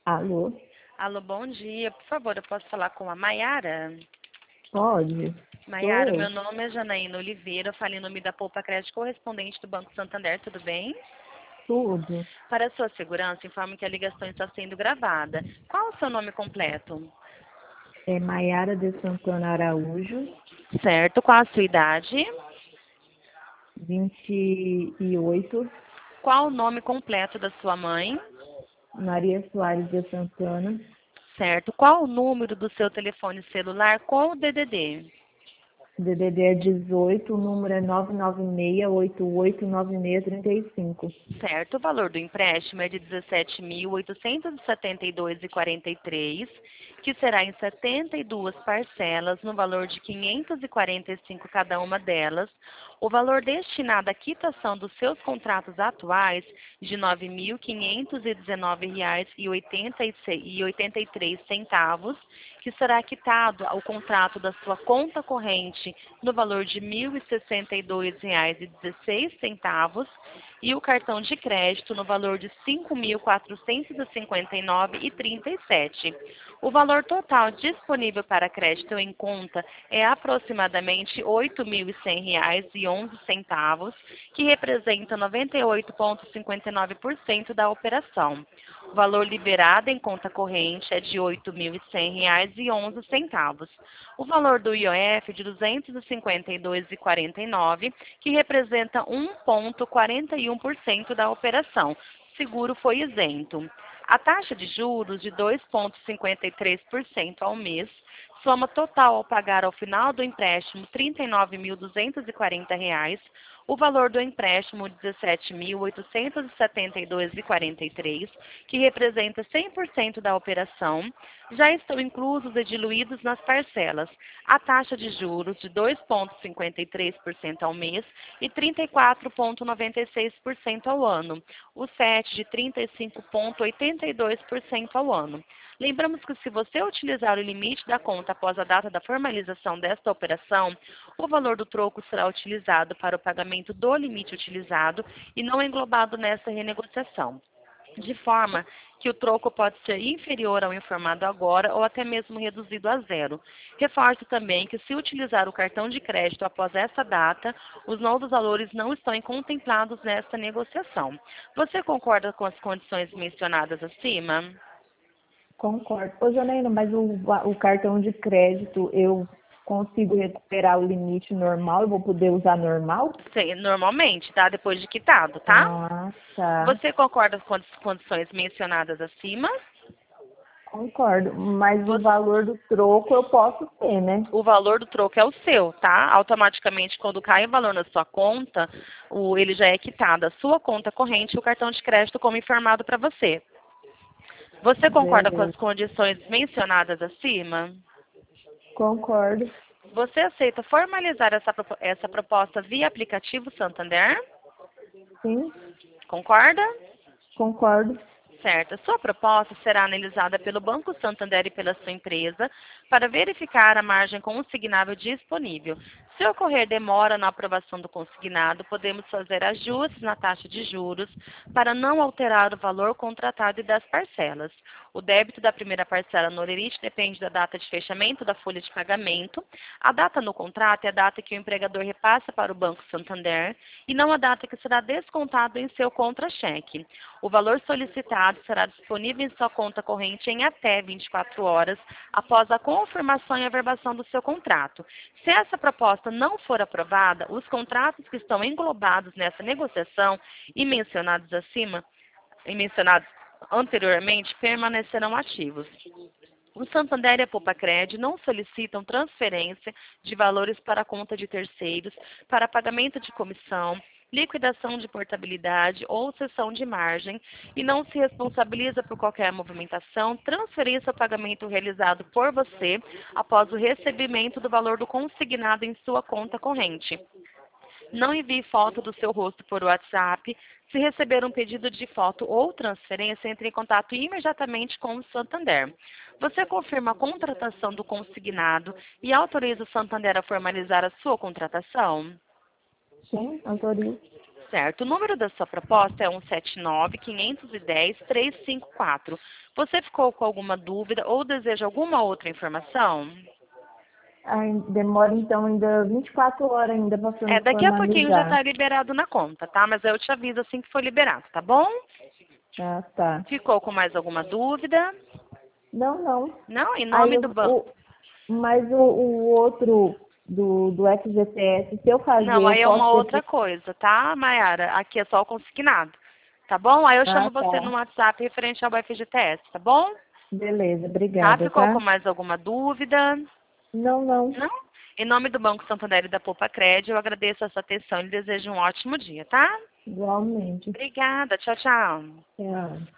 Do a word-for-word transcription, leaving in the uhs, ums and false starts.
Alô? Alô, bom dia. Por favor, eu posso falar com a Maiara? Pode? Sou Maiara, meu eu. nome é Janaína Oliveira, eu falei em nome da Poupa Crédito correspondente do Banco Santander, tudo bem? Tudo. Para a sua segurança, informe que a ligação está sendo gravada. Qual o seu nome completo? É Maiara de Santana Araújo, Certo, qual a sua idade? vinte e oito, Qual o nome completo da sua mãe? Maria Soares de Santana. Certo, qual o número do seu telefone celular com o D D D? D D D é dezoito, o número é nove nove seis, oito oito nove seis três cinco. Certo, o valor do empréstimo é de dezessete mil oitocentos e setenta e dois reais e quarenta e três centavos, que será em setenta e duas parcelas, no valor de quinhentos e quarenta e cinco reais cada uma delas. O valor destinado à quitação dos seus contratos atuais de nove mil quinhentos e dezenove reais e oitenta e três centavos, que será quitado ao contrato da sua conta corrente no valor de mil e sessenta e dois reais e dezesseis centavos, e o cartão de crédito no valor de cinco mil quatrocentos e cinquenta e nove reais e trinta e sete centavos. O valor total disponível para crédito em conta é aproximadamente oito mil e cem reais e onze centavos, que representa noventa e oito vírgula cinquenta e nove por cento da operação. O valor liberado em conta corrente é de oito mil e cem reais e onze centavos. O valor do I O F de duzentos e cinquenta e dois reais e quarenta e nove centavos, que representa um vírgula quarenta e um por cento da operação. O seguro foi isento. A taxa de juros de dois vírgula cinquenta e três por cento ao mês, soma total ao pagar ao final do empréstimo trinta e nove mil duzentos e quarenta reais, o valor do empréstimo dezessete mil oitocentos e setenta e dois reais e quarenta e três centavos, que representa cem por cento da operação, já estão inclusos e diluídos nas parcelas a taxa de juros de dois vírgula cinquenta e três por cento ao mês e trinta e quatro vírgula noventa e seis por cento ao ano, o S E T de trinta e cinco vírgula oitenta e dois por cento ao ano. Lembramos que se você utilizar o limite da conta após a data da formalização desta operação, o valor do troco será utilizado para o pagamento do limite utilizado e não englobado nessa renegociação, de forma que o troco pode ser inferior ao informado agora ou até mesmo reduzido a zero. Reforço também que, se utilizar o cartão de crédito após essa data, os novos valores não estão contemplados nesta negociação. Você concorda com as condições mencionadas acima? Concordo. Ô, Janaína, mas o, o cartão de crédito, eu consigo recuperar o limite normal? Eu vou poder usar normal? Sim, normalmente, tá? Depois de quitado, tá? Ah, tá. Você concorda com as condições mencionadas acima? Concordo. Mas o Você- valor do troco eu posso ter, né? O valor do troco é o seu, tá? Automaticamente, quando cai o valor na sua conta, o, ele já é quitado a sua conta corrente e o cartão de crédito como informado para você. Você concorda com as Beleza. condições mencionadas acima? Concordo. Você aceita formalizar essa, propo- essa proposta via aplicativo Santander? Sim, Concorda? concordo. Certo. A sua proposta será analisada pelo Banco Santander e pela sua empresa para verificar a margem consignável disponível. Se ocorrer demora na aprovação do consignado, podemos fazer ajustes na taxa de juros para não alterar o valor contratado e das parcelas. O débito da primeira parcela no Orerite depende da data de fechamento da folha de pagamento. A data no contrato é a data que o empregador repassa para o Banco Santander e não a data que será descontado em seu contra-cheque. O valor solicitado será disponível em sua conta corrente em até vinte e quatro horas após a confirmação e averbação do seu contrato. Se essa proposta não for aprovada, os contratos que estão englobados nessa negociação e mencionados acima, e mencionados anteriormente, permanecerão ativos. O Santander e a Poupa-Cred não solicitam transferência de valores para a conta de terceiros, para pagamento de comissão, liquidação de portabilidade ou cessão de margem e não se responsabiliza por qualquer movimentação, transferência ou pagamento realizado por você após o recebimento do valor do consignado em sua conta corrente. Não envie foto do seu rosto por WhatsApp. Se receber um pedido de foto ou transferência, entre em contato imediatamente com o Santander. Você confirma a contratação do consignado e autoriza o Santander a formalizar a sua contratação? Sim, autorizo. Certo. O número da sua proposta é um sete nove, quinhentos e dez, trezentos e cinquenta e quatro. Você ficou com alguma dúvida ou deseja alguma outra informação? Ai, demora então ainda vinte e quatro horas ainda para É, daqui a pouquinho já formalizar. está liberado na conta, tá? Mas eu te aviso assim que for liberado, tá bom? Ah, tá. Ficou com mais alguma dúvida? Não, não. Não? Em Aí nome do o, banco. o, mas o, o outro do, do F G T S, se eu fazer, Não, eu aí é uma posso outra ter. coisa, tá, Mayara? Aqui é só o consignado. Tá bom? Aí eu Ah, chamo você no tá. WhatsApp referente ao F G T S, tá bom? Beleza, Tá? obrigada, Ficou com tá? mais alguma dúvida? Não, não. Não? Em nome do Banco Santander e da Poupa Crédito, eu agradeço a sua atenção e desejo um ótimo dia, tá? Igualmente. Obrigada. Tchau, tchau. Tchau.